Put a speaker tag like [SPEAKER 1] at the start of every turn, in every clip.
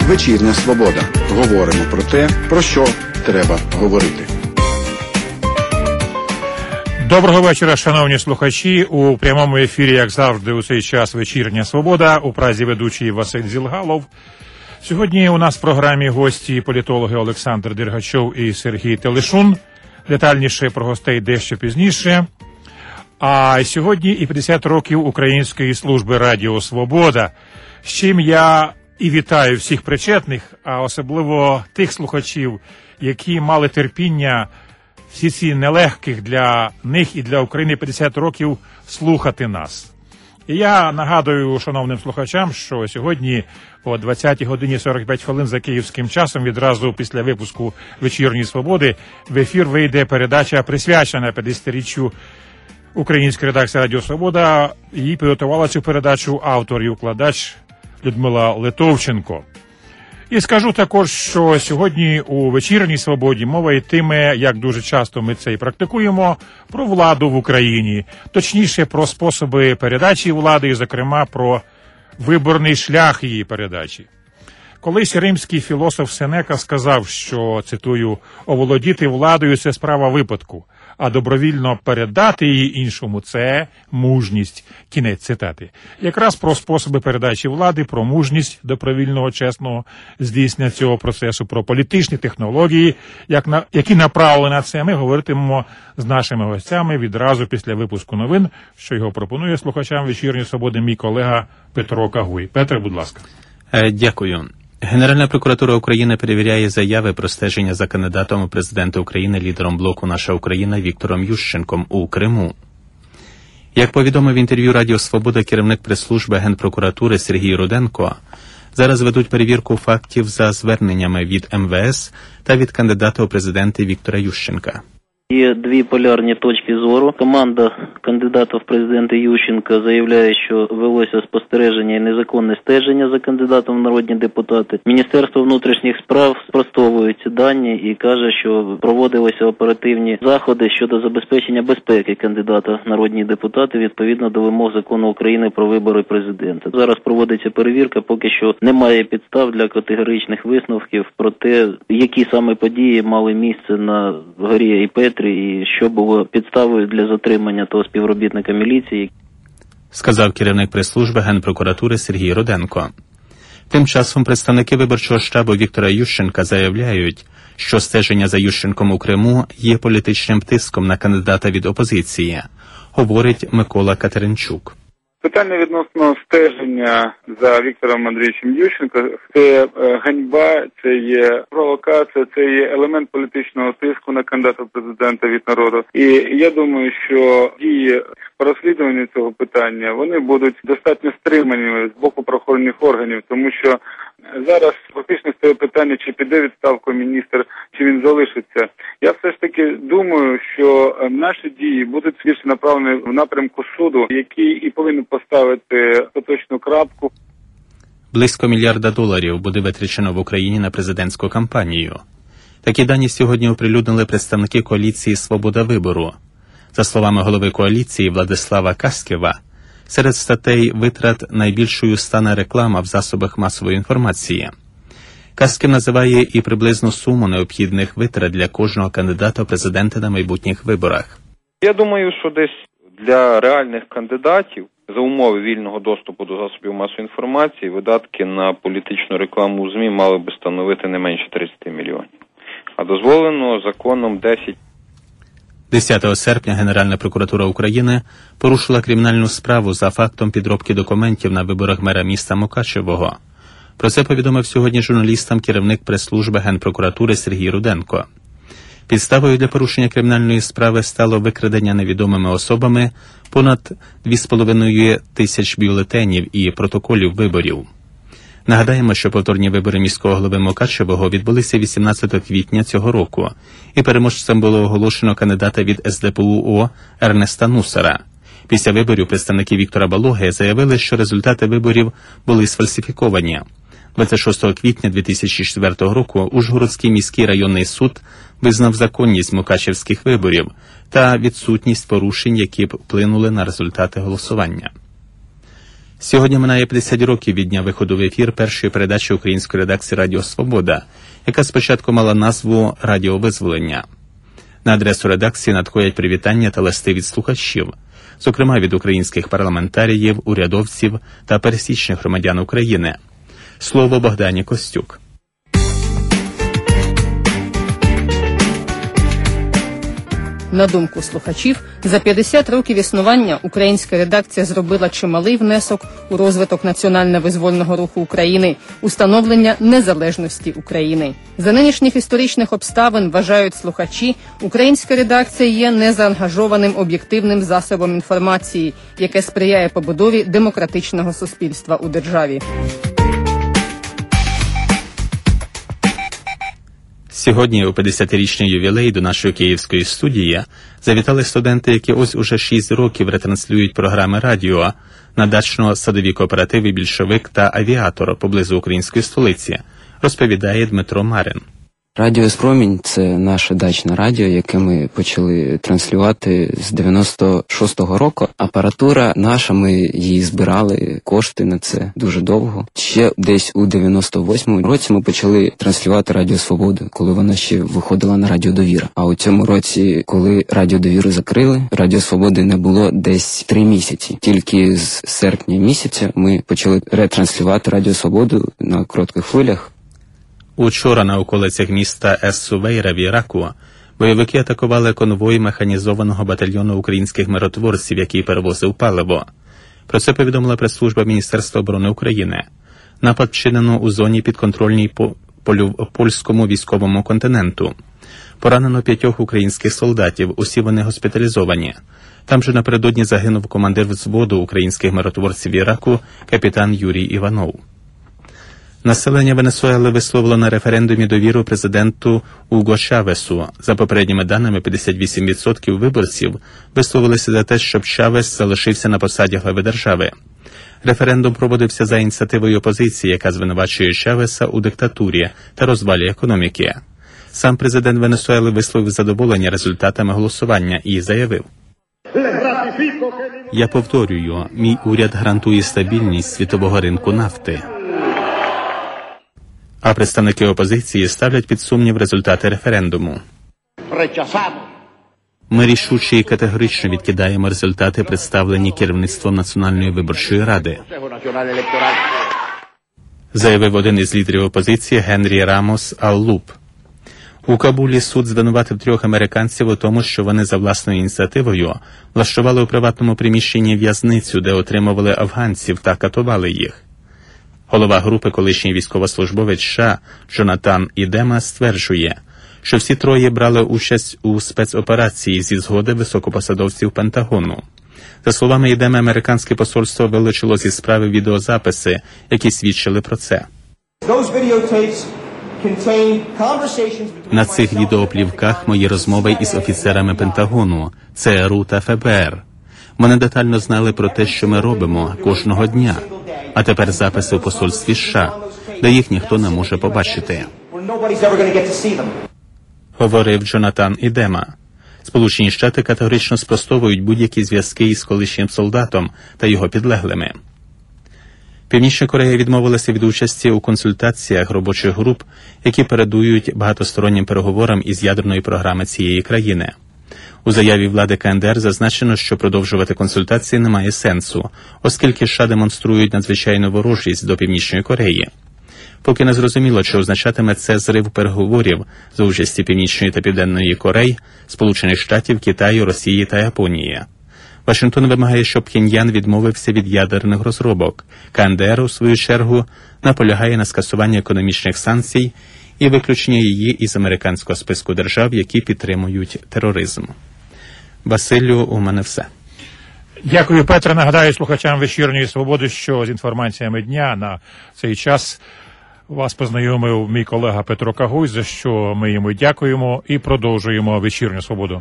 [SPEAKER 1] Вечірня Свобода. Говоримо про те, про що треба говорити.
[SPEAKER 2] Доброго вечора, шановні слухачі. У прямому ефірі, як завжди, у цей час Вечірня Свобода. У Празі ведучий Василь Зілгалов. Сьогодні у нас в програмі гості політологи Олександр Дергачов і Сергій Телешун. Детальніше про гостей дещо пізніше. А сьогодні і 50 років Української служби Радіо Свобода, з чим я і вітаю всіх причетних, а особливо тих слухачів, які мали терпіння всі ці нелегких для них і для України 50 років слухати нас. І я нагадую шановним слухачам, що сьогодні о 20 годині 45 хвилин за київським часом, відразу після випуску «Вечірньої Свободи», в ефір вийде передача, присвячена 50-річчю Української редакції «Радіо Свобода». Її підготувала цю передачу автор і укладач Людмила Литовченко. І скажу також, що сьогодні у «Вечірній Свободі» мова йтиме, як дуже часто ми це і практикуємо, про владу в Україні. Точніше, про способи передачі влади і, зокрема, про виборний шлях її передачі. Колись римський філософ Сенека сказав, що, цитую, «оволодіти владою – це справа випадку, а добровільно передати її іншому – це мужність». Кінець цитати. Якраз про способи передачі влади, про мужність добровільного, чесного здійснення цього процесу, про політичні технології, які направлені на це, ми говоритимемо з нашими гостями відразу після випуску новин, що його пропонує слухачам «Вечірньої Свободи» мій колега Петро Кагуй. Петре, будь ласка.
[SPEAKER 3] Дякую. Генеральна прокуратура України перевіряє заяви про стеження за кандидатом у президенти України, лідером блоку «Наша Україна» Віктором Ющенком у Криму. Як повідомив в інтерв'ю Радіо Свобода керівник прес-служби Генпрокуратури Сергій Руденко, зараз ведуть перевірку фактів за зверненнями від МВС та від кандидата у президенти Віктора Ющенка.
[SPEAKER 4] Є дві полярні точки зору. Команда кандидата в президенти Ющенка заявляє, що велося спостереження і незаконне стеження за кандидатом в народні депутати. Міністерство внутрішніх справ спростовує ці дані і каже, що проводилися оперативні заходи щодо забезпечення безпеки кандидата в народні депутати відповідно до вимог закону України про вибори президента. Зараз проводиться перевірка, поки що немає підстав для категоричних висновків про те, які саме події мали місце на горі Іпет, і що було підставою для затримання того співробітника міліції,
[SPEAKER 3] сказав керівник прес-служби Генпрокуратури Сергій Руденко. Тим часом представники виборчого штабу Віктора Ющенка заявляють, що стеження за Ющенком у Криму є політичним тиском на кандидата від опозиції, говорить Микола Катеринчук.
[SPEAKER 5] Питання відносно стеження за Віктором Андрійовичем Ющенком – це ганьба, це є провокація, це є елемент політичного тиску на кандидата в президента від народу. І я думаю, що дії по розслідуванню цього питання, вони будуть достатньо стримані з боку правоохоронних органів, тому що зараз фактично стає питання, чи піде відставку міністр, чи він залишиться. Я все ж таки думаю, що наші дії будуть більше направлені в напрямку суду, який і повинен поставити поточну крапку.
[SPEAKER 3] Близько $1 мільярда буде витрачено в Україні на президентську кампанію. Такі дані сьогодні оприлюднили представники коаліції «Свобода вибору». За словами голови коаліції Владислава Каскєва, серед статей витрат найбільшою стане реклама в засобах масової інформації. Каскєв називає і приблизну суму необхідних витрат для кожного кандидата в президенти на майбутніх виборах.
[SPEAKER 6] Я думаю, що десь для реальних кандидатів за умови вільного доступу до засобів масової інформації видатки на політичну рекламу в ЗМІ мали би становити не менше 30 мільйонів. А дозволено законом 10.
[SPEAKER 3] 10 серпня Генеральна прокуратура України порушила кримінальну справу за фактом підробки документів на виборах мера міста Мукачевого. Про це повідомив сьогодні журналістам керівник прес-служби Генпрокуратури Сергій Руденко. Підставою для порушення кримінальної справи стало викрадення невідомими особами понад 2,5 тисяч бюлетенів і протоколів виборів. Нагадаємо, що повторні вибори міського голови Мукачевого відбулися 18 квітня цього року, і переможцем було оголошено кандидата від СДПУ-О Ернеста Нусара. Після виборів представники Віктора Балоги заявили, що результати виборів були сфальсифіковані. 26 квітня 2004 року Ужгородський міський районний суд визнав законність мукачевських виборів та відсутність порушень, які б вплинули на результати голосування. Сьогодні минає 50 років від дня виходу в ефір першої передачі української редакції «Радіо Свобода», яка спочатку мала назву «Радіо Визволення». На адресу редакції надходять привітання та листи від слухачів, зокрема від українських парламентаріїв, урядовців та пересічних громадян України. Слово Богдані Костюк.
[SPEAKER 7] На думку слухачів, за 50 років існування українська редакція зробила чималий внесок у розвиток національно-визвольного руху України, установлення незалежності України. За нинішніх історичних обставин, вважають слухачі, українська редакція є незаангажованим об'єктивним засобом інформації, яке сприяє побудові демократичного суспільства у державі.
[SPEAKER 3] Сьогодні у 50-річний ювілей до нашої київської студії завітали студенти, які ось уже 6 років ретранслюють програми радіо на дачно-садові кооперативи «Більшовик» та «Авіатор» поблизу української столиці, розповідає Дмитро Марин.
[SPEAKER 8] Радіо «Спромінь» – це наше дачне радіо, яке ми почали транслювати з 96-го року. Апаратура наша, ми її збирали, кошти на це дуже довго. Ще десь у 98-му році ми почали транслювати Радіо Свободу, коли вона ще виходила на Радіо Довіра. А у цьому році, коли Радіо Довіру закрили, Радіо Свободи не було десь 3 місяці. Тільки з серпня місяця ми почали ретранслювати Радіо Свободу на коротких хвилях.
[SPEAKER 3] Учора на околицях міста Ес-Сувейра в Іраку бойовики атакували конвой механізованого батальйону українських миротворців, який перевозив паливо. Про це повідомила прес-служба Міністерства оборони України. Напад вчинено у зоні підконтрольній польському військовому континенту. Поранено 5 українських солдатів, усі вони госпіталізовані. Там же напередодні загинув командир взводу українських миротворців в Іраку капітан Юрій Іванов. Населення Венесуели висловило на референдумі довіру президенту Уго Чавесу. За попередніми даними, 58% виборців висловилися за те, щоб Чавес залишився на посаді глави держави. Референдум проводився за ініціативою опозиції, яка звинувачує Чавеса у диктатурі та розвалі економіки. Сам президент Венесуели висловив задоволення результатами голосування і заявив: «Я повторюю, мій уряд гарантує стабільність світового ринку нафти». А представники опозиції ставлять під сумнів результати референдуму. Ми рішуче і категорично відкидаємо результати, представлені керівництвом Національної виборчої ради, заявив один із лідерів опозиції Генрі Рамос Аллуп. У Кабулі суд звинуватив 3 американців у тому, що вони за власною ініціативою влаштували у приватному приміщенні в'язницю, де отримували афганців та катували їх. Голова групи, колишній військовослужбовець США Джонатан Ідема, стверджує, що всі 3 брали участь у спецоперації зі згоди високопосадовців Пентагону. За словами Ідеми, американське посольство вилучило зі справи відеозаписи, які свідчили про це. На цих відеоплівках мої розмови із офіцерами Пентагону, ЦРУ та ФБР. Вони детально знали про те, що ми робимо кожного дня. А тепер записи у посольстві США, де їх ніхто не може побачити. Говорив Джонатан Ідема. Сполучені Штати категорично спростовують будь-які зв'язки із колишнім солдатом та його підлеглими. Північна Корея відмовилася від участі у консультаціях робочих груп, які передують багатостороннім переговорам із ядерної програми цієї країни. У заяві влади КНДР зазначено, що продовжувати консультації немає сенсу, оскільки США демонструють надзвичайну ворожість до Північної Кореї. Поки не зрозуміло, чи означатиме це зрив переговорів за участі Північної та Південної Корей, Сполучених Штатів, Китаю, Росії та Японії. Вашингтон вимагає, щоб Пхеньян відмовився від ядерних розробок. КНДР, у свою чергу, наполягає на скасуванні економічних санкцій і виключення її із американського списку держав, які підтримують тероризм. Василю, у мене все.
[SPEAKER 2] Дякую, Петре. Нагадаю слухачам «Вечірньої Свободи», що з інформаціями дня на цей час вас познайомив мій колега Петро Кагуй, за що ми йому дякуємо і продовжуємо «Вечірню Свободу».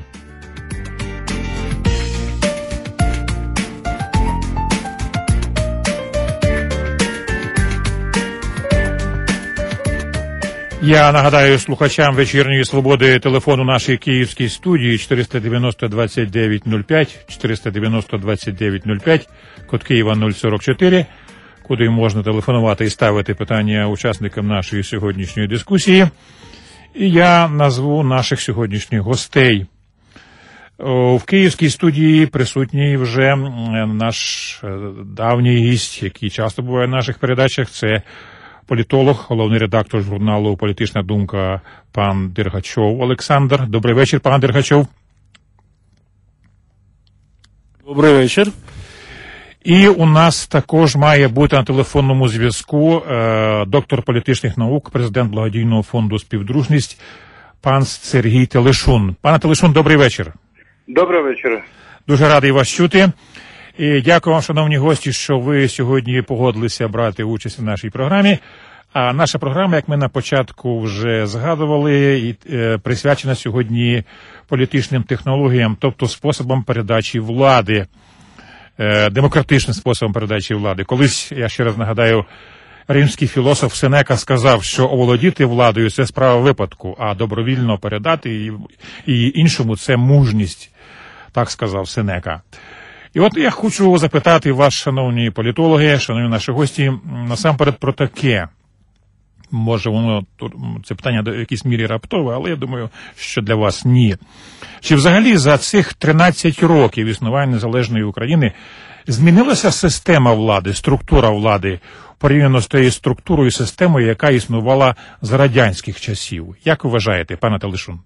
[SPEAKER 2] Я нагадаю слухачам «Вечірньої свободи» телефон у нашій київській студії 490-2905, 490-2905, код Києва 044, куди можна телефонувати і ставити питання учасникам нашої сьогоднішньої дискусії. І я назву наших сьогоднішніх гостей. В київській студії присутній вже наш давній гість, який часто буває в наших передачах. Це політолог, головний редактор журналу «Політична думка» пан Дергачов Олександр. Добрий вечір, пан Дергачов.
[SPEAKER 9] Добрий вечір.
[SPEAKER 2] І у нас також має бути на телефонному зв'язку доктор політичних наук, президент благодійного фонду «Співдружність» пан Сергій Телешун. Пане Телешун, добрий вечір.
[SPEAKER 5] Добрий вечір.
[SPEAKER 2] Дуже радий вас чути. І дякую вам, шановні гості, що ви сьогодні погодилися брати участь у нашій програмі. А наша програма, як ми на початку вже згадували, присвячена сьогодні політичним технологіям, тобто способом передачі влади, демократичним способом передачі влади. Колись, я ще раз нагадаю, римський філософ Сенека сказав, що оволодіти владою – це справа випадку, а добровільно передати і іншому – це мужність, так сказав Сенека. І от я хочу запитати вас, шановні політологи, шановні наші гості, насамперед про таке. Може, це питання до якійсь мірі раптове, але я думаю, що для вас ні. Чи взагалі за цих 13 років існування незалежної України змінилася система влади, структура влади, порівняно з тією структурою і системою, яка існувала за радянських часів? Як ви вважаєте, пане Телешун?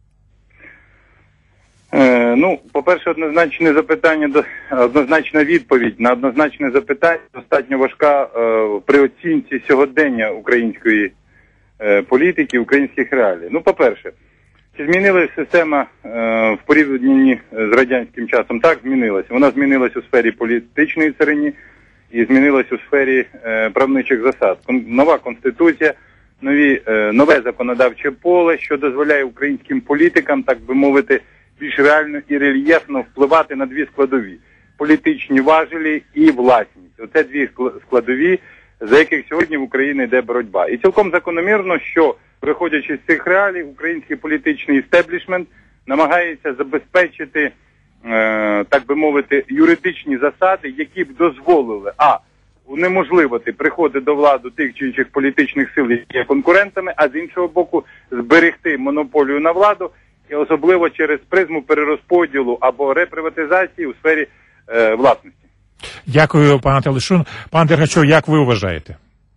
[SPEAKER 5] По-перше, однозначна відповідь на однозначне запитання достатньо важка при оцінці сьогодення української політики, українських реалій. По-перше, чи змінилася система в порівнянні з радянським часом? Так, змінилася. Вона змінилася у сфері політичної царині і змінилася у сфері правничих засад. Нова конституція, нове законодавче поле, що дозволяє українським політикам, так би мовити, більш реально і рельєфно впливати на дві складові – політичні важелі і власність. Оце дві складові, за яких сьогодні в Україні йде боротьба. І цілком закономірно, що, виходячи з цих реалій, український політичний істеблішмент намагається забезпечити, так би мовити, юридичні засади, які б дозволили, унеможливити приходи до влади тих чи інших політичних сил, які є конкурентами, а з іншого боку, зберегти монополію на владу, і особливо через призму перерозподілу або реприватизації у сфері власності.
[SPEAKER 2] Дякую, пане Телешун. Пан Дергачов, як ви вважаєте?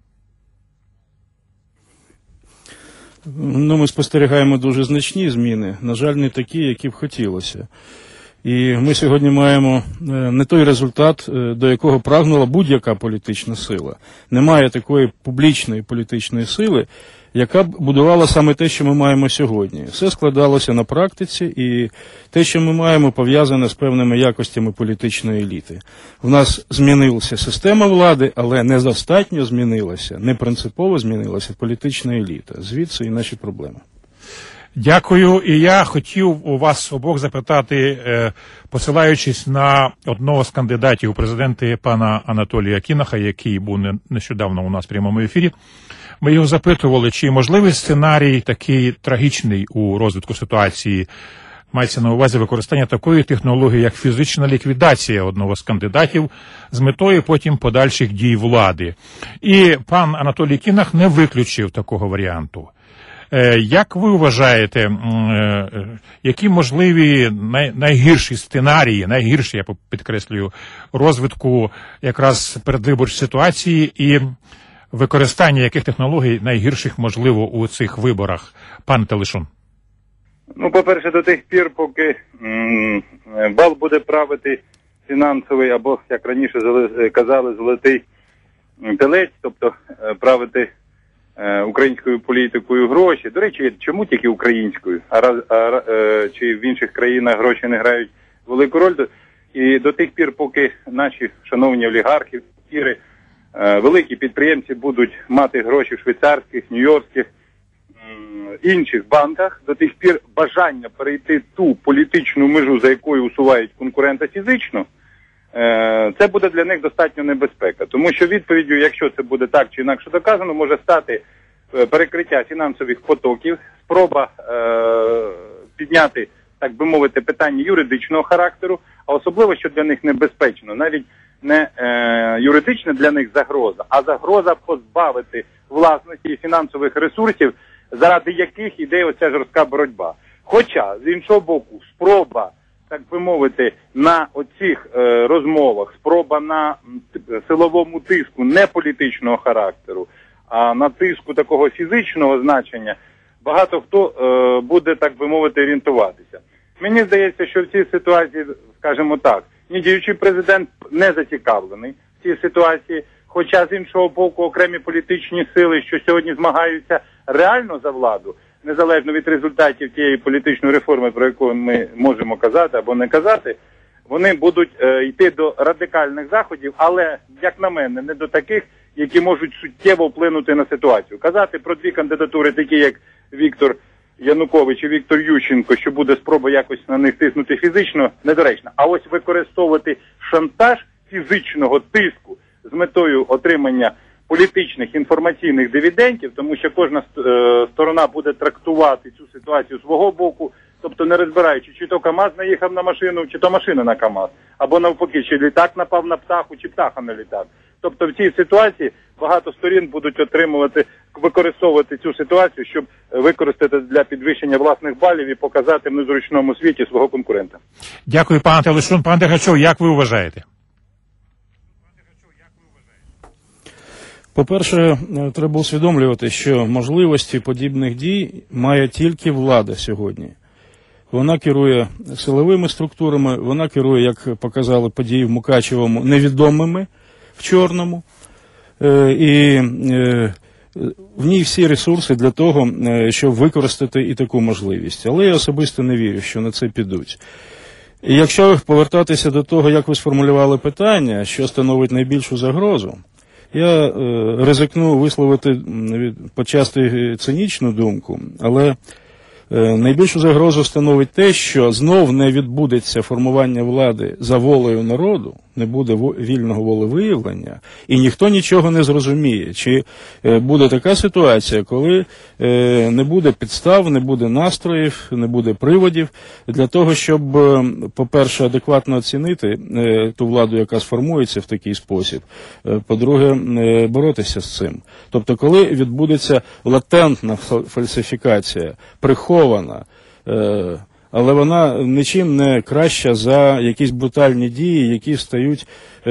[SPEAKER 9] Ми спостерігаємо дуже значні зміни, на жаль, не такі, які б хотілося. І ми сьогодні маємо не той результат, до якого прагнула будь-яка політична сила. Немає такої публічної політичної сили, яка б будувала саме те, що ми маємо сьогодні. Все складалося на практиці, і те, що ми маємо, пов'язане з певними якостями політичної еліти. В нас змінилася система влади, але недостатньо змінилася, не принципово змінилася політична еліта. Звідси і наші проблеми.
[SPEAKER 2] Дякую. І я хотів у вас обох запитати, посилаючись на одного з кандидатів у президенти, пана Анатолія Кінаха, який був нещодавно у нас в прямому ефірі. Ми його запитували, чи можливий сценарій такий трагічний у розвитку ситуації, мається на увазі використання такої технології, як фізична ліквідація одного з кандидатів з метою потім подальших дій влади. І пан Анатолій Кінах не виключив такого варіанту. Як ви вважаєте, які можливі найгірші сценарії, найгірші, я підкреслюю, розвитку якраз передвиборчої ситуації і використання яких технологій найгірших можливо у цих виборах, пан Телешун?
[SPEAKER 5] По-перше, до тих пір, поки бал буде правити фінансовий, або, як раніше казали, золотий телець, тобто правити українською політикою гроші. До речі, чому тільки українською? Чи в інших країнах гроші не грають велику роль? І до тих пір, поки наші шановні олігархи, великі підприємці будуть мати гроші в швейцарських, нью-йоркських, інших банках, до тих пір бажання перейти ту політичну межу, за якою усувають конкурента фізично, це буде для них достатньо небезпека. Тому що відповіддю, якщо це буде так чи інакше доказано, може стати перекриття фінансових потоків, спроба підняти, так би мовити, питання юридичного характеру, а особливо, що для них небезпечно, навіть не юридична для них загроза, а загроза позбавити власності і фінансових ресурсів, заради яких іде оця жорстка боротьба. Хоча, з іншого боку, спроба, так би мовити, на оцих розмовах, спроба на силовому тиску не політичного характеру, а на тиску такого фізичного значення, багато хто буде, так би мовити, орієнтуватися. Мені здається, що в цій ситуації, скажімо так, ні діючий президент не зацікавлений в цій ситуації, хоча з іншого боку окремі політичні сили, що сьогодні змагаються реально за владу, незалежно від результатів тієї політичної реформи, про яку ми можемо казати або не казати, вони будуть йти до радикальних заходів, але, як на мене, не до таких, які можуть суттєво вплинути на ситуацію. Казати про дві кандидатури, такі як Віктор Янукович і Віктор Ющенко, що буде спроба якось на них тиснути фізично, недоречно. А ось використовувати шантаж фізичного тиску з метою отримання політичних інформаційних дивідендів, тому що кожна сторона буде трактувати цю ситуацію з свого боку, тобто не розбираючи, чи то КАМАЗ наїхав на машину, чи то машина на КАМАЗ, або навпаки, чи літак напав на птаху, чи птаха на літак. Тобто в цій ситуації багато сторін будуть використовувати цю ситуацію, щоб використати для підвищення власних балів і показати в незручному світі свого конкурента.
[SPEAKER 2] Дякую, пане Телешун. Пане Дергачов, як ви вважаєте?
[SPEAKER 9] По-перше, треба усвідомлювати, що можливості подібних дій має тільки влада сьогодні. Вона керує силовими структурами, вона керує, як показали події в Мукачевому, невідомими в Чорному. І в ній всі ресурси для того, щоб використати і таку можливість. Але я особисто не вірю, що на це підуть. І якщо повертатися до того, як ви сформулювали питання, що становить найбільшу загрозу, я ризикну висловити почасти цинічну думку, але найбільшу загрозу становить те, що знов не відбудеться формування влади за волею народу, не буде вільного волевиявлення, і ніхто нічого не зрозуміє. Чи буде така ситуація, коли не буде підстав, не буде настроїв, не буде приводів для того, щоб, по-перше, адекватно оцінити ту владу, яка сформується в такий спосіб, по-друге, боротися з цим. Тобто, коли відбудеться латентна фальсифікація, прихована, але вона нічим не краща за якісь брутальні дії, які стають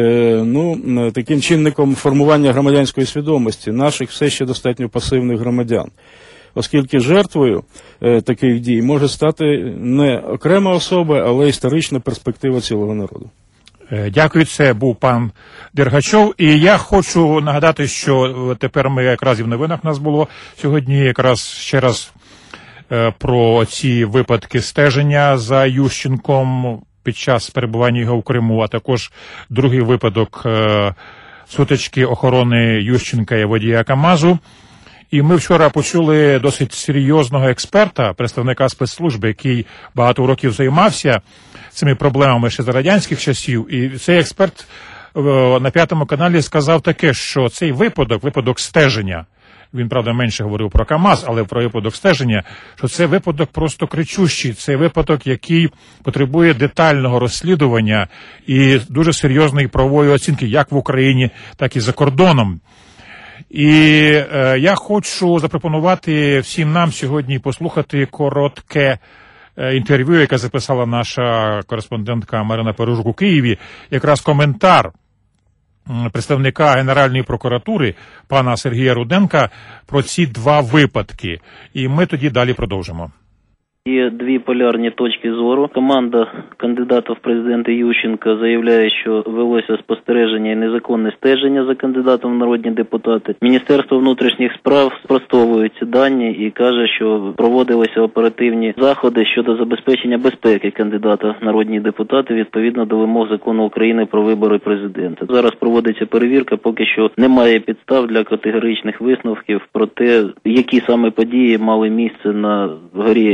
[SPEAKER 9] таким чинником формування громадянської свідомості наших все ще достатньо пасивних громадян. Оскільки жертвою таких дій може стати не окрема особа, але історична перспектива цілого народу.
[SPEAKER 2] Дякую, це був пан Дергачов. І я хочу нагадати, що тепер ми якраз і в новинах нас було сьогодні якраз ще раз про ці випадки стеження за Ющенком під час перебування його в Криму, а також другий випадок сутички охорони Ющенка і водія КАМАЗу. І ми вчора почули досить серйозного експерта, представника спецслужби, який багато років займався цими проблемами ще за радянських часів. І цей експерт на П'ятому каналі сказав таке, що цей випадок стеження, він, правда, менше говорив про КАМАЗ, але про випадок стеження, що це випадок просто кричущий, це випадок, який потребує детального розслідування і дуже серйозної правової оцінки, як в Україні, так і за кордоном. І я хочу запропонувати всім нам сьогодні послухати коротке інтерв'ю, яке записала наша кореспондентка Марина Пережук у Києві, якраз коментар представника Генеральної прокуратури пана Сергія Руденка про ці два випадки. І ми тоді далі продовжимо.
[SPEAKER 4] Є дві полярні точки зору. Команда кандидата в президенти Ющенка заявляє, що велося спостереження і незаконне стеження за кандидатом в народні депутати. Міністерство внутрішніх справ спростовує ці дані і каже, що проводилися оперативні заходи щодо забезпечення безпеки кандидата в народні депутати відповідно до вимог закону України про вибори президента. Зараз проводиться перевірка, поки що немає підстав для категоричних висновків про те, які саме події мали місце на горі Айпетрі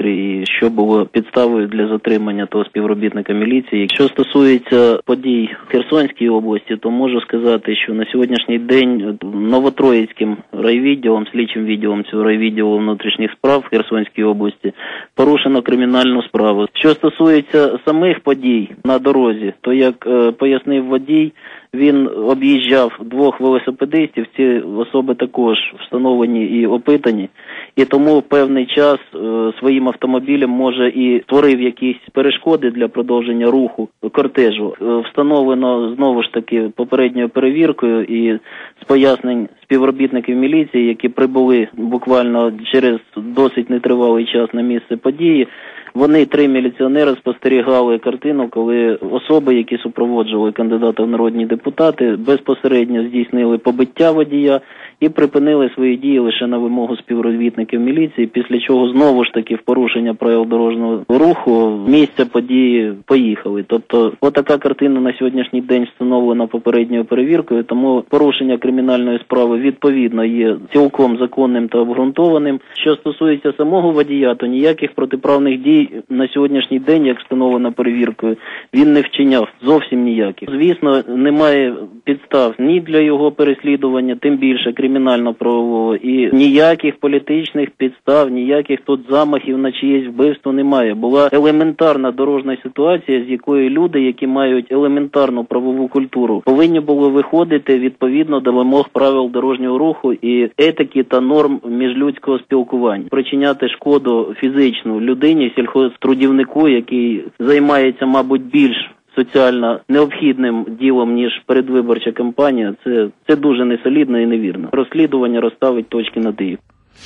[SPEAKER 4] параметри і що було підставою для затримання того співробітника міліції. Якщо стосується подій в Херсонській області, то можу сказати, що на сьогоднішній день Новотроїцьким райвідділом, слідчим відділом цього райвідділу внутрішніх справ в Херсонській області порушено кримінальну справу. Що стосується самих подій на дорозі, то як пояснив водій, він об'їжджав двох велосипедистів, ці особи також встановлені і опитані, і тому певний час своїм автомобілем, може, і створив якісь перешкоди для продовження руху кортежу. Встановлено, знову ж таки, попередньою перевіркою і з пояснень співробітників міліції, які прибули буквально через досить нетривалий час на місце події. Вони, 3 міліціонери, спостерігали картину, коли особи, які супроводжували кандидата в народні депутати, безпосередньо здійснили побиття водія і припинили свої дії лише на вимогу співробітників міліції, після чого знову ж таки в порушення правил дорожнього руху місця події поїхали. Тобто, отака картина на сьогоднішній день встановлена попередньою перевіркою, тому порушення кримінальної справи відповідно є цілком законним та обґрунтованим. Що стосується самого водія, то ніяких протиправних дій на сьогоднішній день, як встановлено перевіркою, він не вчиняв зовсім ніяких. Звісно, немає підстав ні для його переслідування, тим більше кримінально-правового, і ніяких політичних підстав, ніяких тут замахів на чиєсь вбивство немає. Була елементарна дорожня ситуація, з якої люди, які мають елементарну правову культуру, повинні були виходити відповідно до вимог правил дорожнього руху і етики та норм міжлюдського спілкування. Причиняти шкоду фізичну людині, сільхозтрудівнику, який займається, мабуть, більш соціально необхідним ділом, ніж передвиборча кампанія, це дуже несолідно і невірно. Розслідування розставить точки над «і».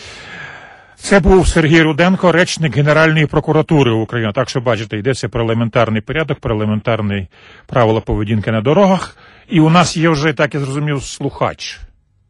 [SPEAKER 2] Це був Сергій Руденко, речник Генеральної прокуратури України. Так що, бачите, йдеться про елементарний порядок, про елементарні правила поведінки на дорогах. І у нас є вже, так я зрозумів, слухач.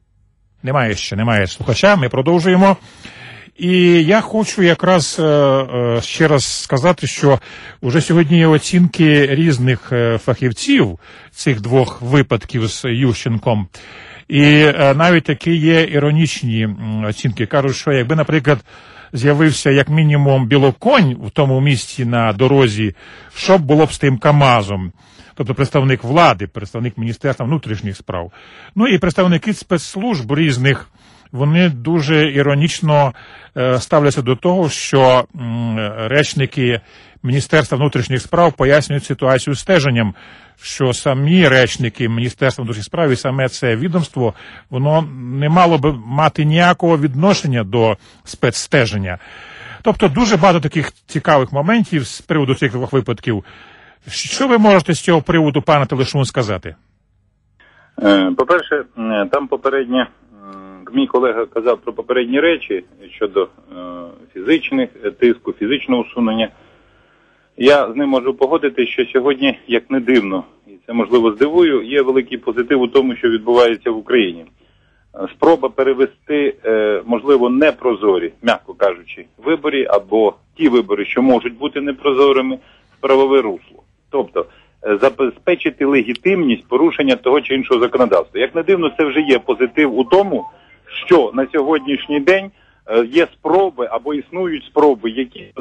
[SPEAKER 2] Немає слухача, ми продовжуємо. І я хочу якраз ще раз сказати, що вже сьогодні є оцінки різних фахівців цих двох випадків з Ющенком. І навіть такі є іронічні оцінки. Кажуть, що якби, наприклад, з'явився як мінімум білоконь в тому місці на дорозі, що б було б з тим КАМАЗом? Тобто представник влади, представник Міністерства внутрішніх справ. Ну і представники спецслужб різних, вони дуже іронічно ставляться до того, що речники Міністерства внутрішніх справ пояснюють ситуацію стеженням, що самі речники Міністерства внутрішніх справ і саме це відомство, воно не мало би мати ніякого відношення до спецстеження. Тобто дуже багато таких цікавих моментів з приводу цих двох випадків. Що ви можете з цього приводу, пане Телешун, сказати?
[SPEAKER 10] По-перше, там попереднє, мій колега казав про попередні речі щодо фізичних тиску, фізичного усунення. Я з ним можу погодитися, що сьогодні, як не дивно, і це можливо здивую, є великий позитив у тому, що відбувається в Україні. Спроба перевести, можливо, непрозорі, м'яко кажучи, вибори або ті вибори, що можуть бути непрозорими, в правове русло. Тобто, забезпечити легітимність порушення того чи іншого законодавства. Як не дивно, це вже є позитив у тому, що на сьогоднішній день є спроби або існують спроби,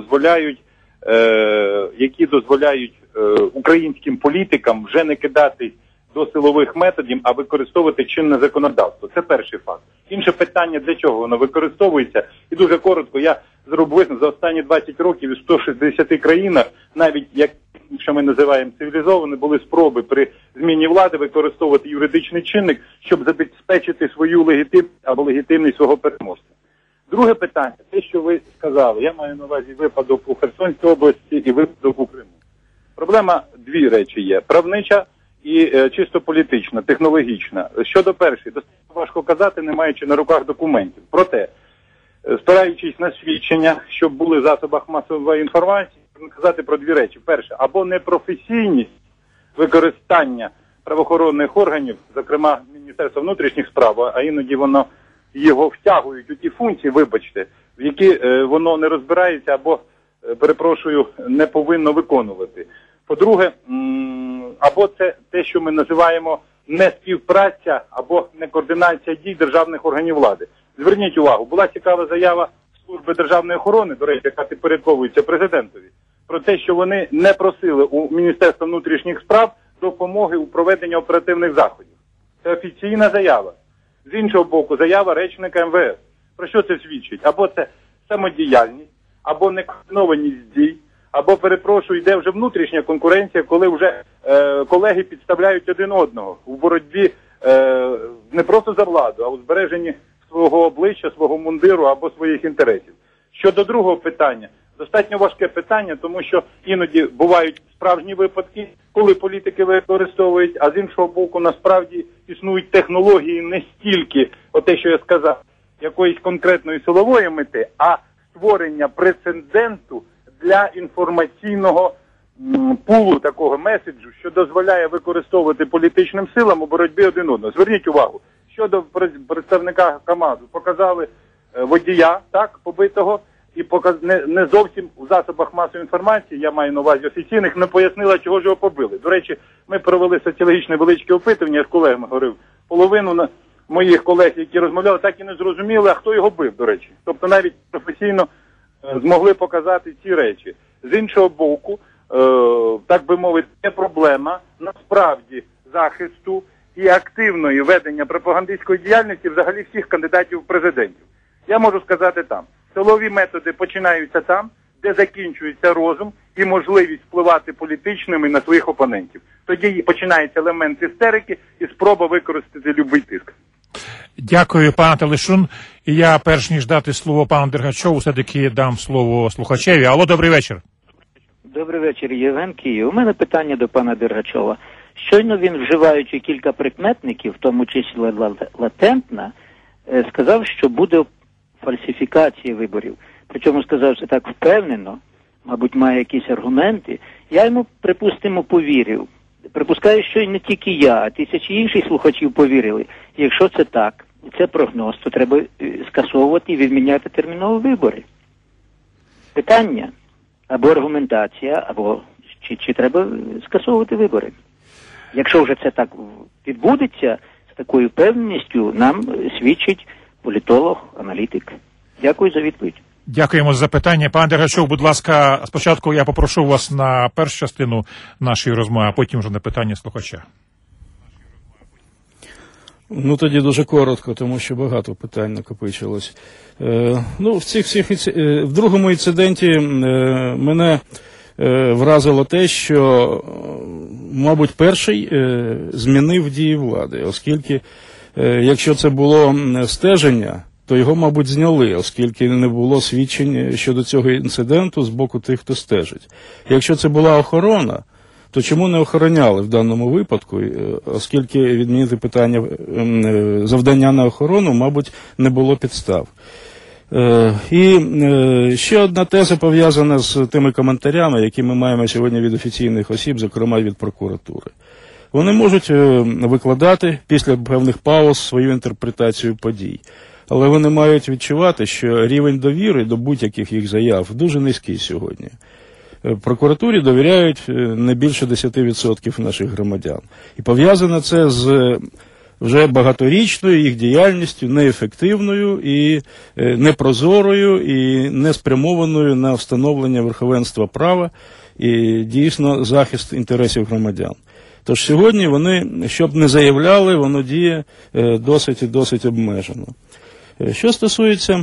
[SPEAKER 10] які дозволяють українським політикам вже не кидатись до силових методів, а використовувати чинне законодавство. Це перший факт. Інше питання, для чого воно використовується. І дуже коротко, я зробив висновок, за останні 20 років із 160 країнах, навіть як що ми називаємо цивілізовані, були спроби при зміні влади використовувати юридичний чинник, щоб забезпечити свою легітимність або легітимність свого переможця. Друге питання, те, що ви сказали, я маю на увазі випадок у Херсонській області і випадок у Криму. Проблема дві речі є: правнича і чисто політична, технологічна. Щодо першої, достатньо важко казати, не маючи на руках документів. Проте, спираючись на свідчення, щоб були в засобах масової інформації, казати про дві речі. Перше, або непрофесійність використання правоохоронних органів, зокрема Міністерства внутрішніх справ, а іноді його втягують у ті функції, вибачте, в які воно не розбирається або, перепрошую, не повинно виконувати. По-друге, або це те, що ми називаємо не співпраця або не координація дій державних органів влади. Зверніть увагу, була цікава заява Служби Служби державної охорони, до речі, яка підпорядковується президентові, про те, що вони не просили у Міністерства внутрішніх справ допомоги у проведенні оперативних заходів. Це офіційна заява. З іншого боку, заява речника МВС. Про що це свідчить? Або це самодіяльність, або некоординованість дій, або, перепрошую, йде вже внутрішня конкуренція, коли вже колеги підставляють один одного у боротьбі не просто за владу, а у збереженні свого обличчя, свого мундиру або своїх інтересів. Щодо другого питання, достатньо важке питання, тому що іноді бувають справжні випадки, коли політики використовують, а з іншого боку, насправді існують технології не стільки, те, що я сказав, якоїсь конкретної силової мети, а створення прецеденту для інформаційного пулу такого меседжу, що дозволяє використовувати політичним силам у боротьбі один одного. Зверніть увагу, щодо представника КАМАЗу, показали водія, так, побитого, і не зовсім у засобах масової інформації, я маю на увазі офіційних, не пояснила, чого ж його побили. До речі, ми провели соціологічне величке опитування, я з колегами говорив, половину моїх колег, які розмовляли, так і не зрозуміли, а хто його бив, до речі. Тобто навіть професійно змогли показати ці речі. З іншого боку, так би мовити, є проблема насправді захисту і активної ведення пропагандистської діяльності взагалі всіх кандидатів в президентів. Я можу сказати там, силові методи починаються там, де закінчується розум і можливість впливати політичними на своїх опонентів. Тоді починається елемент істерики і спроба використати будь-який тиск.
[SPEAKER 2] Дякую, пане Телешун. І я, перш ніж дати слово пану Дергачову, все-таки дам слово слухачеві. Алло, добрий вечір.
[SPEAKER 11] Добрий вечір, Євген, Київ. У мене питання до пана Дергачова. Щойно він, вживаючи кілька прикметників, в тому числі латентна, сказав, що буде фальсифікація виборів. Причому сказав це так впевнено, мабуть, має якісь аргументи. Я йому, припустимо, повірив. Припускаю, що і не тільки я, а тисячі інших слухачів повірили. І якщо це так, це прогноз, то треба скасовувати і відміняти терміново вибори. Питання або аргументація, або чи треба скасовувати вибори. Якщо вже це так відбудеться, з такою впевненістю нам свідчить політолог, аналітик. Дякую за відповідь.
[SPEAKER 2] Дякуємо за запитання. Пане Дергачов, будь ласка, спочатку я попрошу вас на першу частину нашої розмови, а потім вже на питання слухача.
[SPEAKER 9] Ну, тоді дуже коротко, тому що багато питань накопичилось. В другому інциденті мене вразило те, що, мабуть, перший змінив дії влади, оскільки, якщо це було стеження, то його, мабуть, зняли, оскільки не було свідчень щодо цього інциденту з боку тих, хто стежить. Якщо це була охорона, то чому не охороняли в даному випадку, оскільки відмінити питання завдання на охорону, мабуть, не було підстав. І ще одна теза пов'язана з тими коментарями, які ми маємо сьогодні від офіційних осіб, зокрема від прокуратури. Вони можуть викладати після певних пауз свою інтерпретацію подій. Але вони мають відчувати, що рівень довіри до будь-яких їх заяв дуже низький сьогодні. Прокуратурі довіряють не більше 10% наших громадян. І пов'язано це з вже багаторічною їх діяльністю, неефективною і непрозорою, і не спрямованою на встановлення верховенства права і дійсно захист інтересів громадян. Тож сьогодні вони, щоб не заявляли, воно діє досить і досить обмежено. Що стосується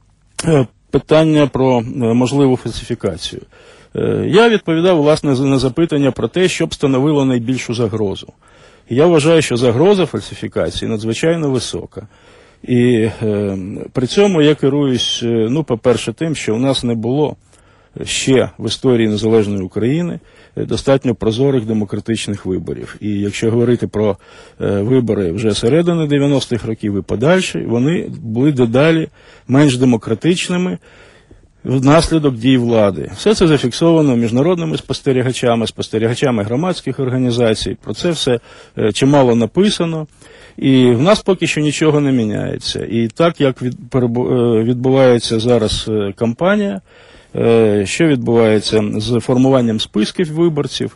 [SPEAKER 9] питання про можливу фальсифікацію. Я відповідав, власне, на запитання про те, що б становило найбільшу загрозу. Я вважаю, що загроза фальсифікації надзвичайно висока. І при цьому я керуюсь, по-перше, тим, що у нас не було ще в історії незалежної України достатньо прозорих демократичних виборів. І якщо говорити про вибори вже середини 90-х років і подальші, вони були дедалі менш демократичними внаслідок дій влади. Все це зафіксовано міжнародними спостерігачами громадських організацій. Про це все чимало написано. І в нас поки що нічого не міняється. І так, як відбувається зараз кампанія, що відбувається з формуванням списків виборців,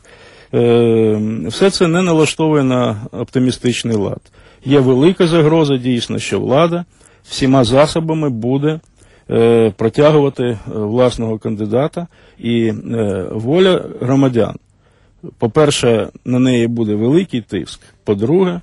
[SPEAKER 9] все це не налаштовує на оптимістичний лад. Є велика загроза, дійсно, що влада всіма засобами буде протягувати власного кандидата. І воля громадян, по-перше, на неї буде великий тиск. По-друге,